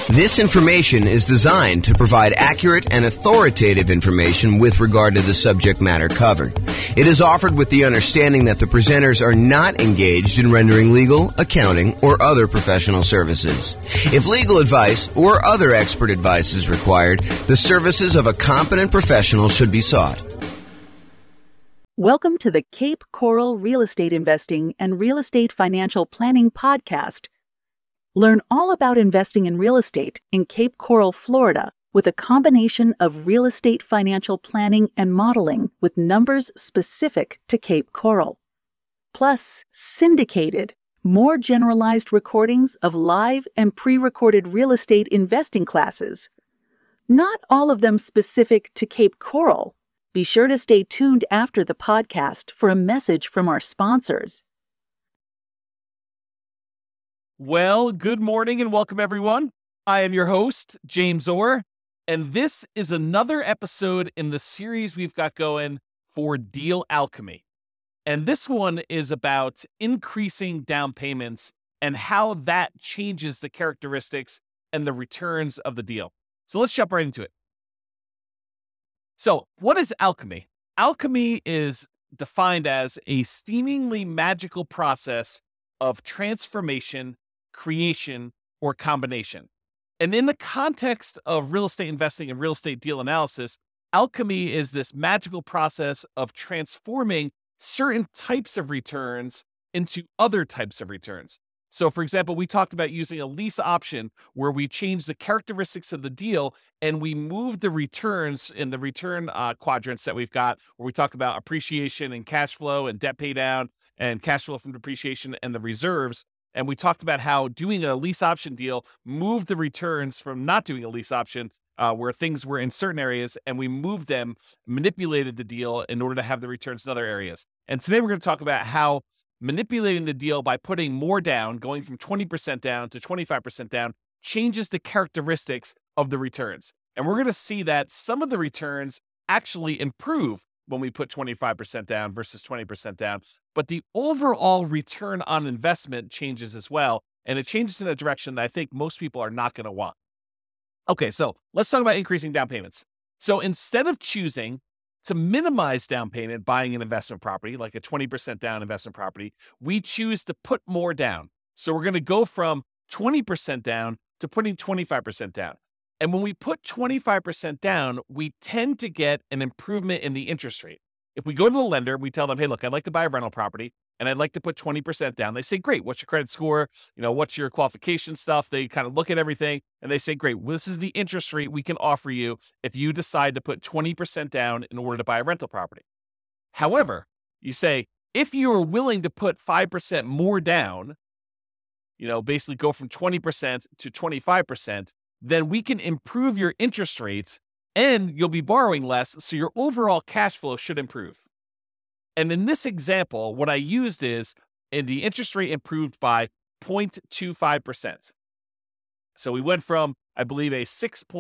This information is designed to provide accurate and authoritative information with regard to the subject matter covered. It is offered with the understanding that the presenters are not engaged in rendering legal, accounting, or other professional services. If legal advice or other expert advice is required, the services of a competent professional should be sought. Welcome to the Cape Coral Real Estate Investing and Real Estate Financial Planning Podcast. Learn all about investing in real estate in Cape Coral, Florida, with a combination of real estate financial planning and modeling with numbers specific to Cape Coral. Plus, syndicated, more generalized recordings of live and pre-recorded real estate investing classes. Not all of them specific to Cape Coral. Be sure to stay tuned after the podcast for a message from our sponsors. Well, good morning and welcome everyone. I am your host, James Orr, and this is another episode in the series we've got going for Deal Alchemy. And this one is about increasing down payments and how that changes the characteristics and the returns of the deal. So let's jump right into it. So what is alchemy? Alchemy is defined as a seemingly magical process of transformation, creation, or combination. And in the context of real estate investing and real estate deal analysis, alchemy is this magical process of transforming certain types of returns into other types of returns. So, for example, we talked about using a lease option where we change the characteristics of the deal and we move the returns in the return quadrants that we've got, where we talk about appreciation and cash flow and debt pay down and cash flow from depreciation and the reserves. And we talked about how doing a lease option deal moved the returns from not doing a lease option where things were in certain areas, and we moved them, manipulated the deal in order to have the returns in other areas. And today we're going to talk about how manipulating the deal by putting more down, going from 20% down to 25% down, changes the characteristics of the returns. And we're going to see that some of the returns actually improve when we put 25% down versus 20% down. But the overall return on investment changes as well. And it changes in a direction that I think most people are not going to want. Okay, so let's talk about increasing down payments. So instead of choosing to minimize down payment buying an investment property, like a 20% down investment property, we choose to put more down. So we're going to go from 20% down to putting 25% down. And when we put 25% down, we tend to get an improvement in the interest rate. If we go to the lender, we tell them, hey, look, I'd like to buy a rental property and I'd like to put 20% down. They say, great, what's your credit score? What's your qualification stuff? They kind of look at everything and they say, great, well, this is the interest rate we can offer you if you decide to put 20% down in order to buy a rental property. However, you say, if you are willing to put 5% more down, basically go from 20% to 25%, then we can improve your interest rates and you'll be borrowing less, so your overall cash flow should improve. And in this example, what I used is, the interest rate improved by 0.25%. So we went from, I believe, a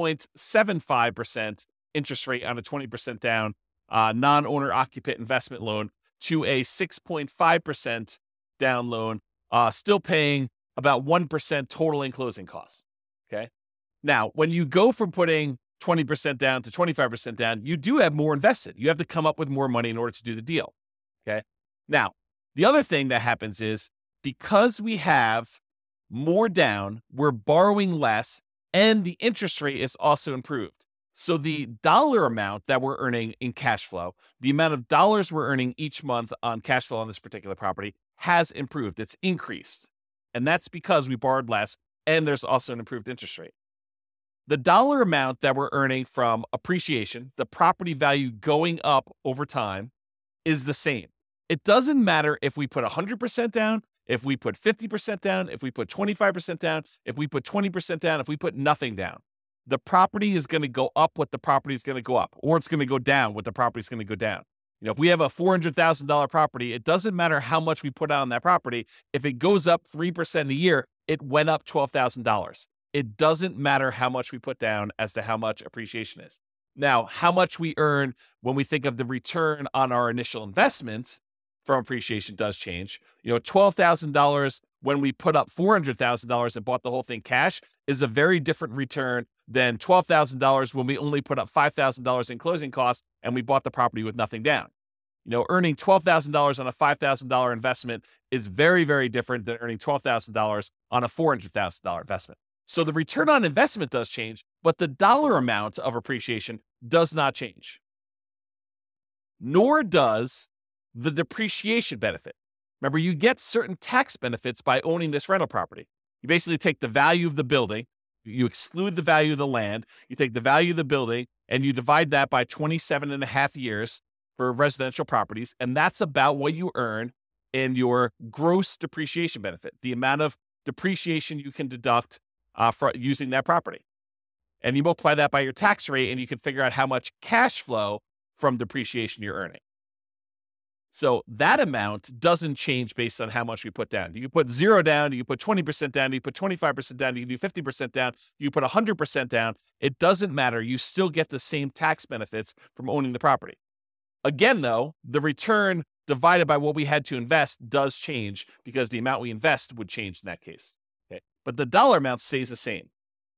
6.75% interest rate on a 20% down non-owner occupant investment loan to a 6.5% down loan, still paying about 1% total in closing costs. Okay. Now, when you go from putting 20% down to 25% down, you do have more invested. You have to come up with more money in order to do the deal. Okay. Now, the other thing that happens is because we have more down, we're borrowing less and the interest rate is also improved. So the dollar amount that we're earning in cash flow, the amount of dollars we're earning each month on cash flow on this particular property has improved. It's increased. And that's because we borrowed less and there's also an improved interest rate. The dollar amount that we're earning from appreciation, the property value going up over time, is the same. It doesn't matter if we put 100% down, if we put 50% down, if we put 25% down, if we put 20% down, if we put nothing down. The property is going to go up what the property is going to go up, or it's going to go down what the property is going to go down. If we have a $400,000 property, it doesn't matter how much we put out on that property. If it goes up 3% a year, it went up $12,000. It doesn't matter how much we put down as to how much appreciation is. Now, how much we earn when we think of the return on our initial investment from appreciation does change. $12,000 when we put up $400,000 and bought the whole thing cash is a very different return than $12,000 when we only put up $5,000 in closing costs and we bought the property with nothing down. Earning $12,000 on a $5,000 investment is very, very different than earning $12,000 on a $400,000 investment. So the return on investment does change, but the dollar amount of appreciation does not change. Nor does the depreciation benefit. Remember, you get certain tax benefits by owning this rental property. You basically take the value of the building, you exclude the value of the land, you take the value of the building, and you divide that by 27 and a half years for residential properties, and that's about what you earn in your gross depreciation benefit, the amount of depreciation you can deduct for using that property. And you multiply that by your tax rate, and you can figure out how much cash flow from depreciation you're earning. So that amount doesn't change based on how much we put down. You can put 0 down, you can put 20% down, you can put 25% down, you can do 50% down, you can put 100% down. It doesn't matter. You still get the same tax benefits from owning the property. Again, though, the return divided by what we had to invest does change because the amount we invest would change in that case. Okay? But the dollar amount stays the same.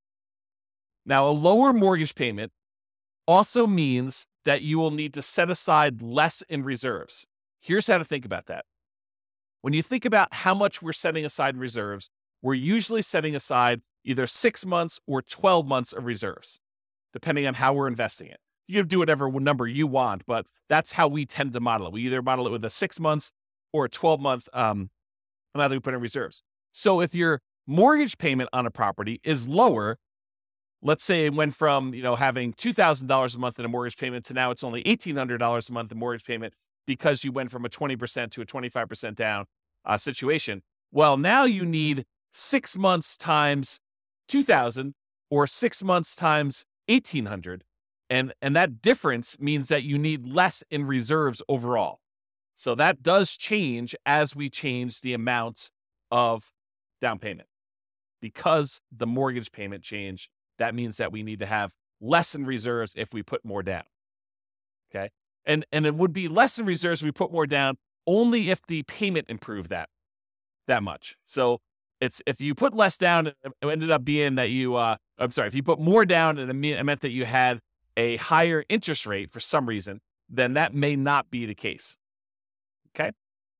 Now, a lower mortgage payment also means that you will need to set aside less in reserves. Here's how to think about that. When you think about how much we're setting aside in reserves, we're usually setting aside either 6 months or 12 months of reserves, depending on how we're investing it. You can do whatever number you want, but that's how we tend to model it. We either model it with a 6 months or a 12-month amount that we put in reserves. So if your mortgage payment on a property is lower, let's say it went from having $2,000 a month in a mortgage payment to now it's only $1,800 a month in mortgage payment because you went from a 20% to a 25% down situation. Well, now you need 6 months times 2,000 or 6 months times 1,800. And that difference means that you need less in reserves overall. So that does change as we change the amount of down payment. Because the mortgage payment changed, that means that we need to have less in reserves if we put more down. Okay? And it would be less in reserves if we put more down only if the payment improved that much. So it's if you put less down, it ended up being that if you put more down and it meant that you had a higher interest rate for some reason, then that may not be the case. Okay?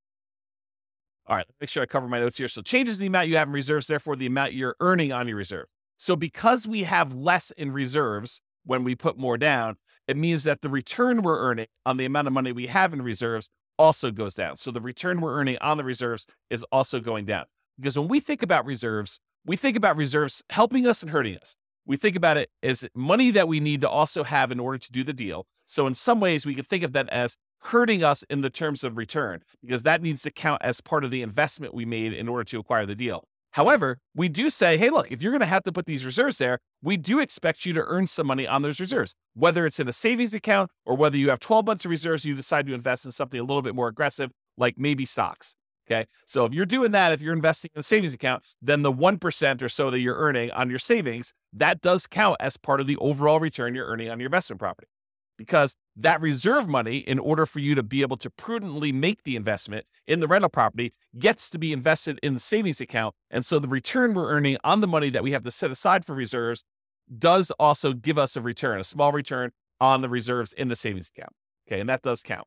All right, make sure I cover my notes here. So changes the amount you have in reserves, therefore the amount you're earning on your reserve. So because we have less in reserves when we put more down, it means that the return we're earning on the amount of money we have in reserves also goes down. So the return we're earning on the reserves is also going down. Because when we think about reserves helping us and hurting us. We think about it as money that we need to also have in order to do the deal. So in some ways, we can think of that as hurting us in the terms of return, because that needs to count as part of the investment we made in order to acquire the deal. However, we do say, hey, look, if you're going to have to put these reserves there, we do expect you to earn some money on those reserves, whether it's in a savings account or whether you have 12 months of reserves, you decide to invest in something a little bit more aggressive, like maybe stocks. Okay. So if you're doing that, if you're investing in a savings account, then the 1% or so that you're earning on your savings, that does count as part of the overall return you're earning on your investment property. Because that reserve money, in order for you to be able to prudently make the investment in the rental property, gets to be invested in the savings account. And so the return we're earning on the money that we have to set aside for reserves does also give us a return, a small return on the reserves in the savings account. Okay. And that does count.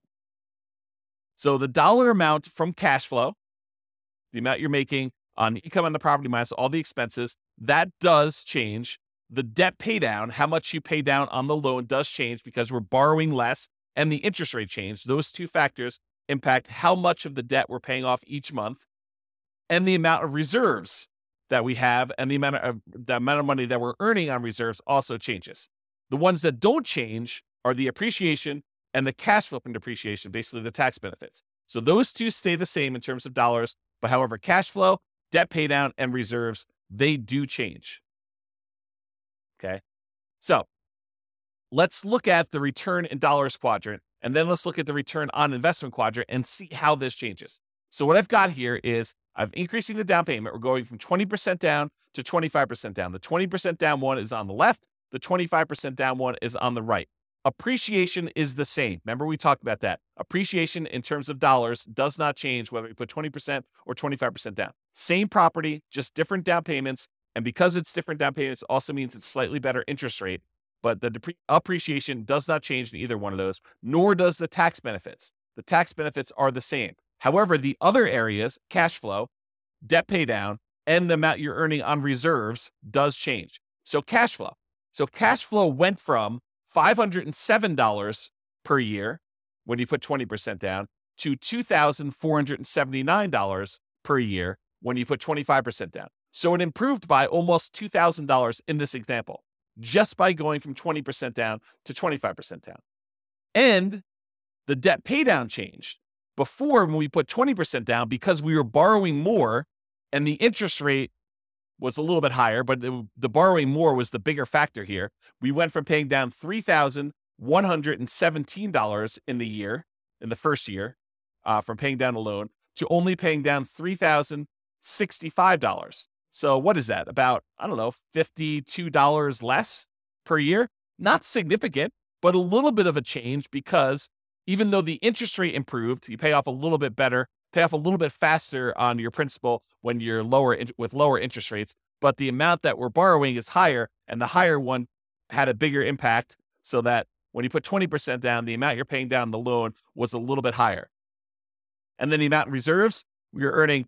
So the dollar amount from cash flow, the amount you're making on income on the property minus all the expenses, that does change. The debt pay down, how much you pay down on the loan, does change because we're borrowing less, and the interest rate change. Those two factors impact how much of the debt we're paying off each month, and the amount of reserves that we have, and the amount of money that we're earning on reserves also changes. The ones that don't change are the appreciation and the cash flow from depreciation, basically the tax benefits. So those two stay the same in terms of dollars, but however, cash flow, debt pay down, and reserves, they do change. Okay. So let's look at the return in dollars quadrant, and then let's look at the return on investment quadrant and see how this changes. So what I've got here is I'm increasing the down payment. We're going from 20% down to 25% down. The 20% down one is on the left. The 25% down one is on the right. appreciation is the same. Remember, we talked about that. Appreciation in terms of dollars does not change whether we put 20% or 25% down. Same property, just different down payments. And because it's different down payments, also means it's slightly better interest rate. But the appreciation does not change in either one of those, nor does the tax benefits. The tax benefits are the same. However, the other areas, cash flow, debt pay down, and the amount you're earning on reserves does change. So cash flow. So cash flow went from $507 per year when you put 20% down to $2,479 per year when you put 25% down. So it improved by almost $2,000 in this example, just by going from 20% down to 25% down. And the debt pay down changed. Before, when we put 20% down, because we were borrowing more and the interest rate was a little bit higher, but the borrowing more was the bigger factor here. We went from paying down $3,117 in the first year, from paying down a loan, to only paying down $3,065. So what is that? About, $52 less per year? Not significant, but a little bit of a change, because even though the interest rate improved, you pay off a little bit better, pay off a little bit faster on your principal when you're with lower interest rates, but the amount that we're borrowing is higher, and the higher one had a bigger impact, so that when you put 20% down, the amount you're paying down the loan was a little bit higher. And then the amount in reserves, we were earning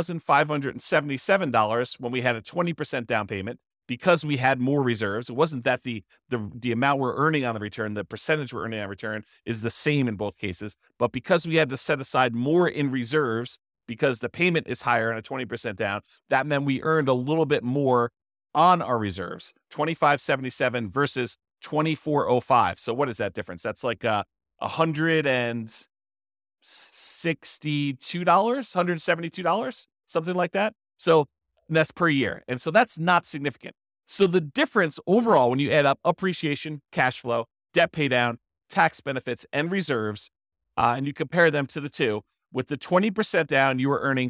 $2,577 when we had a 20% down payment, because we had more reserves. It wasn't that the amount we're earning on the return, the percentage we're earning on return is the same in both cases, but because we had to set aside more in reserves because the payment is higher on a 20% down, that meant we earned a little bit more on our reserves, $2,577 versus $2,405. So what is that difference? That's like $162, $172, something like that. So that's per year. And so that's not significant. So the difference overall, when you add up appreciation, cash flow, debt pay down, tax benefits, and reserves, and you compare them to the two, with the 20% down, you were earning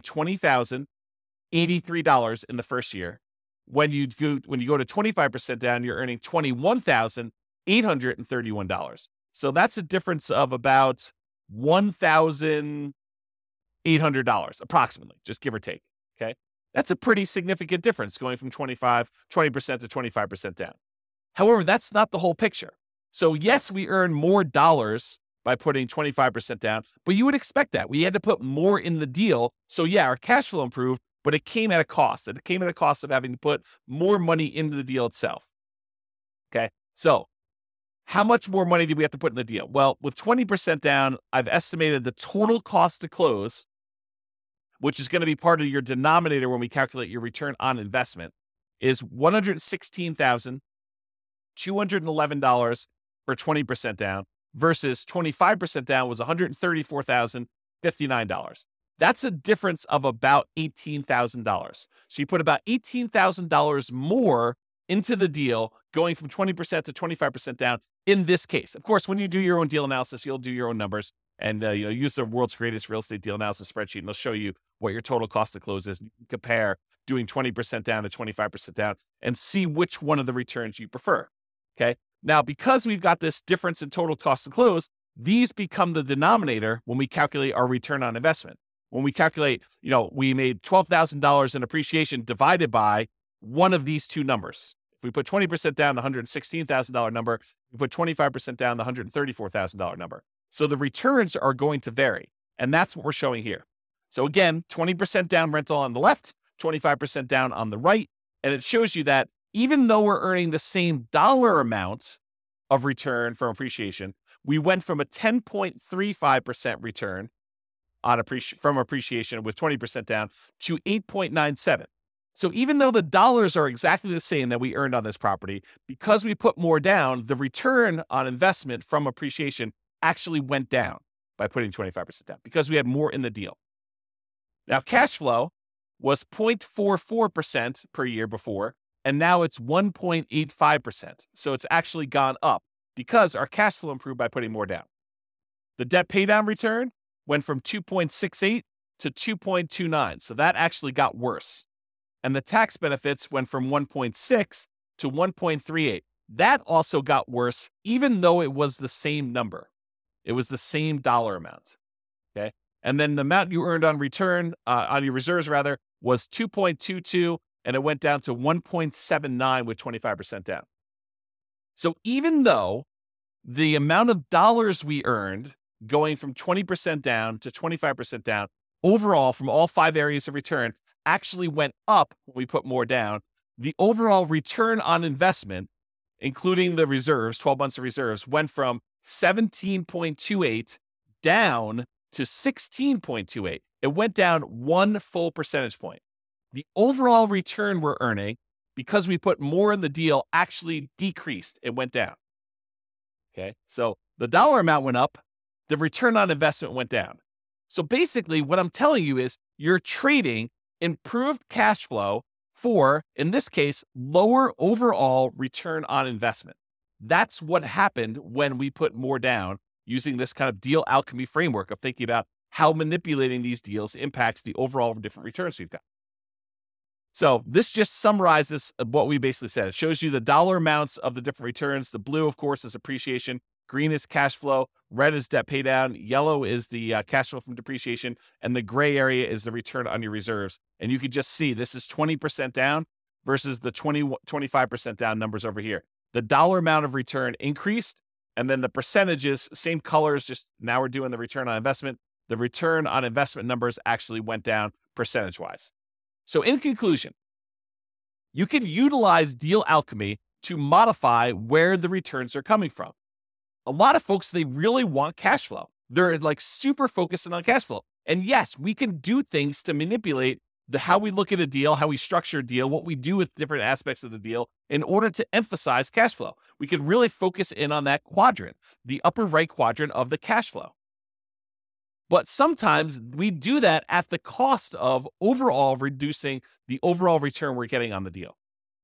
$20,083 in the first year. When you go to 25% down, you're earning $21,831. So that's a difference of about $1,800 approximately, just give or take. Okay. That's a pretty significant difference, going from 20% to 25% down. However, that's not the whole picture. So yes, we earn more dollars by putting 25% down, but you would expect that. We had to put more in the deal. So yeah, our cash flow improved, but it came at a cost. It came at a cost of having to put more money into the deal itself. Okay. So how much more money did we have to put in the deal? Well, with 20% down, I've estimated the total cost to close, which is going to be part of your denominator when we calculate your return on investment, is $116,211 for 20% down, versus 25% down was $134,059. That's a difference of about $18,000. So you put about $18,000 more into the deal, going from 20% to 25% down in this case. Of course, when you do your own deal analysis, you'll do your own numbers and use the world's greatest real estate deal analysis spreadsheet, and they'll show you what your total cost to close is. You can compare doing 20% down to 25% down and see which one of the returns you prefer. Okay. Now, because we've got this difference in total cost to close, these become the denominator when we calculate our return on investment. When we calculate, we made $12,000 in appreciation divided by one of these two numbers. If we put 20% down, the $116,000 number, we put 25% down, the $134,000 number. So the returns are going to vary. And that's what we're showing here. So again, 20% down rental on the left, 25% down on the right. And it shows you that even though we're earning the same dollar amount of return from appreciation, we went from a 10.35% return from appreciation with 20% down to 8.97. So even though the dollars are exactly the same that we earned on this property, because we put more down, the return on investment from appreciation actually went down by putting 25% down because we had more in the deal. Now, cash flow was 0.44% per year before, and now it's 1.85%. So it's actually gone up because our cash flow improved by putting more down. The debt paydown return went from 2.68 to 2.29. So that actually got worse. And the tax benefits went from 1.6 to 1.38. that also got worse, even though it was the same number. It was the same dollar amount. Okay. And then the amount you earned on return, on your reserves rather, was 2.22, and it went down to 1.79 with 25% down. So even though the amount of dollars we earned going from 20% down to 25% down, overall from all 5 areas of return actually went up when we put more down, the overall return on investment, including the reserves, 12 months of reserves, went from 17.28 down to 16.28. It went down 1 full percentage point. The overall return we're earning, because we put more in the deal, actually decreased. It went down. Okay, so the dollar amount went up, the return on investment went down. So basically, what I'm telling you is you're trading improved cash flow for, in this case, lower overall return on investment. That's what happened when we put more down using this kind of deal alchemy framework of thinking about how manipulating these deals impacts the overall different returns we've got. So this just summarizes what we basically said. It shows you the dollar amounts of the different returns. The blue, of course, is appreciation. Green is cash flow. Red is debt pay down. Yellow is the cash flow from depreciation. And the gray area is the return on your reserves. And you can just see this is 20% down versus the 25% down numbers over here. The dollar amount of return increased. And then the percentages, same colors, just now we're doing the return on investment. The return on investment numbers actually went down percentage-wise. So in conclusion, you can utilize deal alchemy to modify where the returns are coming from. A lot of folks, they really want cash flow. They're like super focused on cash flow. And yes, we can do things to manipulate how we look at a deal, how we structure a deal, what we do with different aspects of the deal in order to emphasize cash flow. We can really focus in on that quadrant, the upper right quadrant of the cash flow. But sometimes we do that at the cost of overall reducing the overall return we're getting on the deal.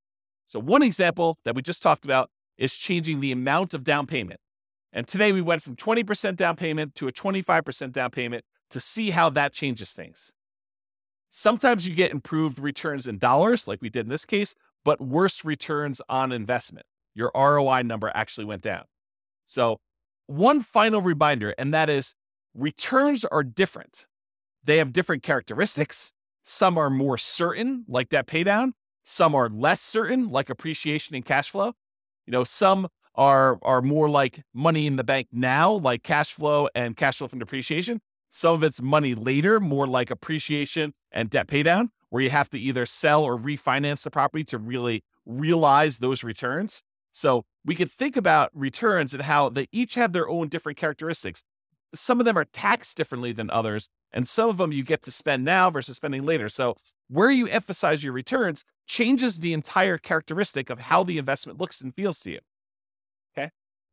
So one example that we just talked about is changing the amount of down payment. And today we went from 20% down payment to a 25% down payment to see how that changes things. Sometimes you get improved returns in dollars, like we did in this case, but worse returns on investment. Your ROI number actually went down. So one final reminder, and that is returns are different. They have different characteristics. Some are more certain, like debt paydown. Some are less certain, like appreciation and cash flow. Some are more like money in the bank now, like cash flow and cash flow from depreciation. Some of it's money later, more like appreciation and debt paydown, where you have to either sell or refinance the property to really realize those returns. So we could think about returns and how they each have their own different characteristics. Some of them are taxed differently than others, and some of them you get to spend now versus spending later. So where you emphasize your returns changes the entire characteristic of how the investment looks and feels to you. Okay.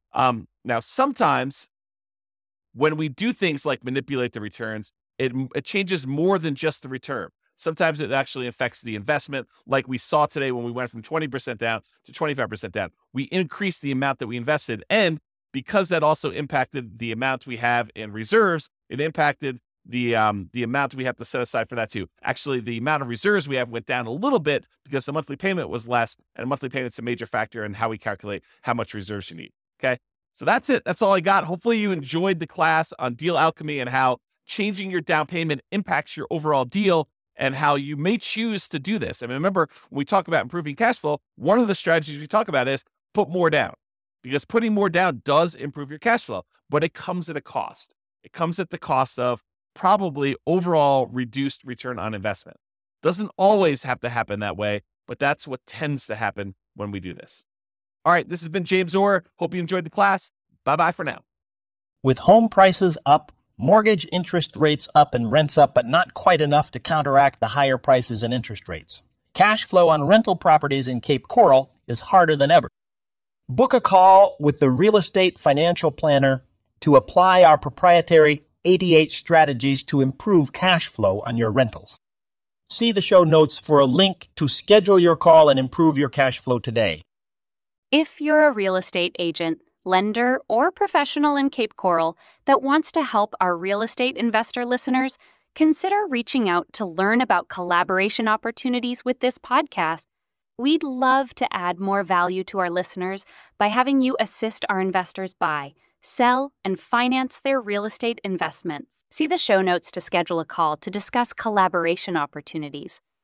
Now, sometimes when we do things like manipulate the returns, it changes more than just the return. Sometimes it actually affects the investment, like we saw today when we went from 20% down to 25% down. We increased the amount that we invested, and because that also impacted the amount we have in reserves, it impacted the amount we have to set aside for that too. Actually, the amount of reserves we have went down a little bit because the monthly payment was less, and monthly payment's a major factor in how we calculate how much reserves you need. Okay, so that's it. That's all I got. Hopefully you enjoyed the class on deal alchemy and how changing your down payment impacts your overall deal and how you may choose to do this. I mean, remember, when we talk about improving cash flow, one of the strategies we talk about is put more down, because putting more down does improve your cash flow, but it comes at a cost. It comes at the cost of probably overall reduced return on investment. Doesn't always have to happen that way, but that's what tends to happen when we do this. All right, this has been James Orr. Hope you enjoyed the class. Bye-bye for now. With home prices up, mortgage interest rates up, and rents up, but not quite enough to counteract the higher prices and interest rates, cash flow on rental properties in Cape Coral is harder than ever. Book a call with the Real Estate Financial Planner to apply our proprietary 88 strategies to improve cash flow on your rentals. See the show notes for a link to schedule your call and improve your cash flow today. If you're a real estate agent, lender, or professional in Cape Coral that wants to help our real estate investor listeners, consider reaching out to learn about collaboration opportunities with this podcast. We'd love to add more value to our listeners by having you assist our investors buy, sell, and finance their real estate investments. See the show notes to schedule a call to discuss collaboration opportunities.